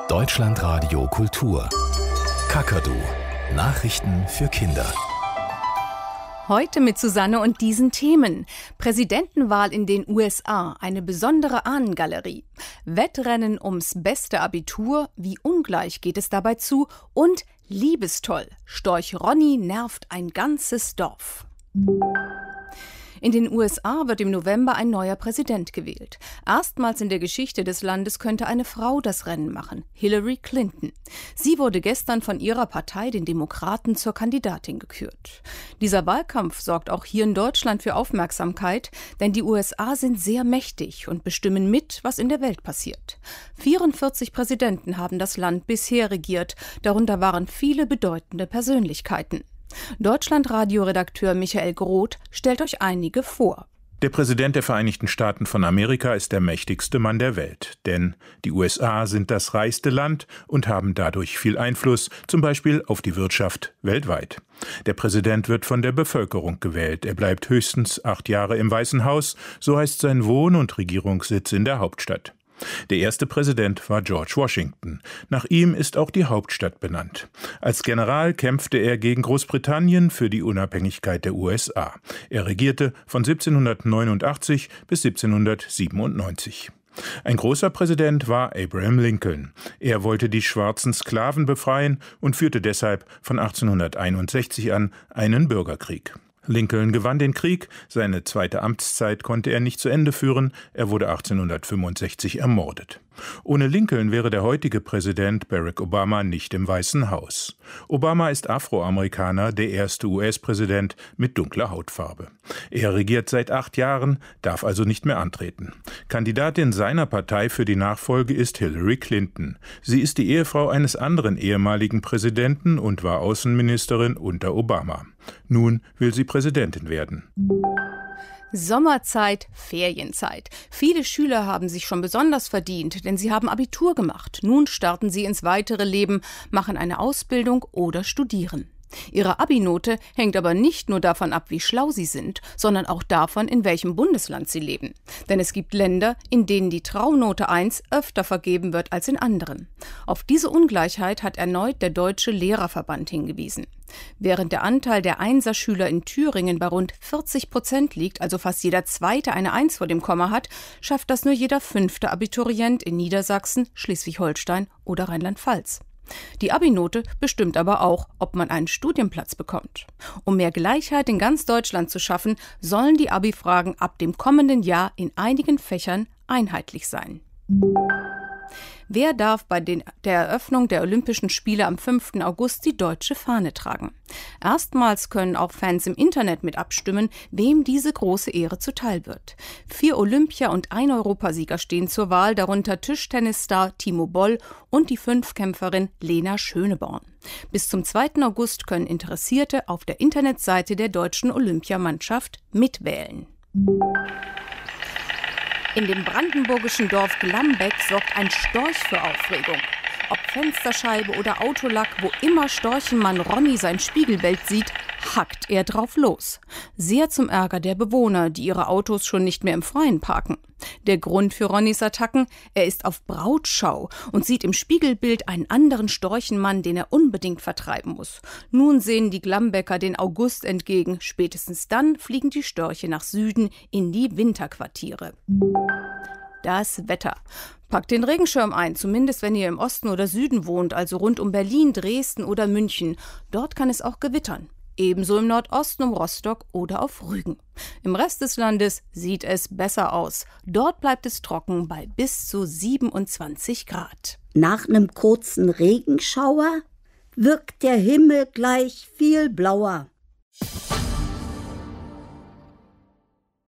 Deutschlandradio Kultur. Kakadu. Nachrichten für Kinder. Heute mit Susanne und diesen Themen. Präsidentenwahl in den USA, eine besondere Ahnengalerie. Wettrennen ums beste Abitur, wie ungleich geht es dabei zu? Und Liebestoll, Storch Ronny nervt ein ganzes Dorf. In den USA wird im November ein neuer Präsident gewählt. Erstmals in der Geschichte des Landes könnte eine Frau das Rennen machen, Hillary Clinton. Sie wurde gestern von ihrer Partei, den Demokraten, zur Kandidatin gekürt. Dieser Wahlkampf sorgt auch hier in Deutschland für Aufmerksamkeit, denn die USA sind sehr mächtig und bestimmen mit, was in der Welt passiert. 44 Präsidenten haben das Land bisher regiert, darunter waren viele bedeutende Persönlichkeiten. Deutschlandradio-Redakteur Michael Groth stellt euch einige vor. Der Präsident der Vereinigten Staaten von Amerika ist der mächtigste Mann der Welt. Denn die USA sind das reichste Land und haben dadurch viel Einfluss, zum Beispiel auf die Wirtschaft weltweit. Der Präsident wird von der Bevölkerung gewählt. Er bleibt höchstens 8 Jahre im Weißen Haus. So heißt sein Wohn- und Regierungssitz in der Hauptstadt. Der erste Präsident war George Washington. Nach ihm ist auch die Hauptstadt benannt. Als General kämpfte er gegen Großbritannien für die Unabhängigkeit der USA. Er regierte von 1789 bis 1797. Ein großer Präsident war Abraham Lincoln. Er wollte die schwarzen Sklaven befreien und führte deshalb von 1861 an einen Bürgerkrieg. Lincoln gewann den Krieg, seine zweite Amtszeit konnte er nicht zu Ende führen, er wurde 1865 ermordet. Ohne Lincoln wäre der heutige Präsident Barack Obama nicht im Weißen Haus. Obama ist Afroamerikaner, der erste US-Präsident mit dunkler Hautfarbe. Er regiert seit 8 Jahren, darf also nicht mehr antreten. Kandidatin seiner Partei für die Nachfolge ist Hillary Clinton. Sie ist die Ehefrau eines anderen ehemaligen Präsidenten und war Außenministerin unter Obama. Nun will sie Präsidentin werden. Sommerzeit, Ferienzeit. Viele Schüler haben sich schon besonders verdient, denn sie haben Abitur gemacht. Nun starten sie ins weitere Leben, machen eine Ausbildung oder studieren. Ihre Abi-Note hängt aber nicht nur davon ab, wie schlau sie sind, sondern auch davon, in welchem Bundesland sie leben. Denn es gibt Länder, in denen die Traumnote 1 öfter vergeben wird als in anderen. Auf diese Ungleichheit hat erneut der Deutsche Lehrerverband hingewiesen. Während der Anteil der Einserschüler in Thüringen bei rund 40% liegt, also fast jeder Zweite eine 1 vor dem Komma hat, schafft das nur jeder 5. Abiturient in Niedersachsen, Schleswig-Holstein oder Rheinland-Pfalz. Die Abi-Note bestimmt aber auch, ob man einen Studienplatz bekommt. Um mehr Gleichheit in ganz Deutschland zu schaffen, sollen die Abi-Fragen ab dem kommenden Jahr in einigen Fächern einheitlich sein. Wer darf bei der Eröffnung der Olympischen Spiele am 5. August die deutsche Fahne tragen? Erstmals können auch Fans im Internet mit abstimmen, wem diese große Ehre zuteil wird. 4 Olympia- und 1 Europasieger stehen zur Wahl, darunter Tischtennisstar Timo Boll und die 5-Kämpferin Lena Schöneborn. Bis zum 2. August können Interessierte auf der Internetseite der deutschen Olympiamannschaft mitwählen. In dem brandenburgischen Dorf Glambeck sorgt ein Storch für Aufregung. Ob Fensterscheibe oder Autolack, wo immer Storchenmann Ronny sein Spiegelbild sieht, hackt er drauf los. Sehr zum Ärger der Bewohner, die ihre Autos schon nicht mehr im Freien parken. Der Grund für Ronnys Attacken? Er ist auf Brautschau und sieht im Spiegelbild einen anderen Storchenmann, den er unbedingt vertreiben muss. Nun sehen die Glambecker den August entgegen. Spätestens dann fliegen die Störche nach Süden in die Winterquartiere. Das Wetter. Packt den Regenschirm ein, zumindest wenn ihr im Osten oder Süden wohnt, also rund um Berlin, Dresden oder München. Dort kann es auch gewittern. Ebenso im Nordosten um Rostock oder auf Rügen. Im Rest des Landes sieht es besser aus. Dort bleibt es trocken bei bis zu 27 Grad. Nach einem kurzen Regenschauer wirkt der Himmel gleich viel blauer.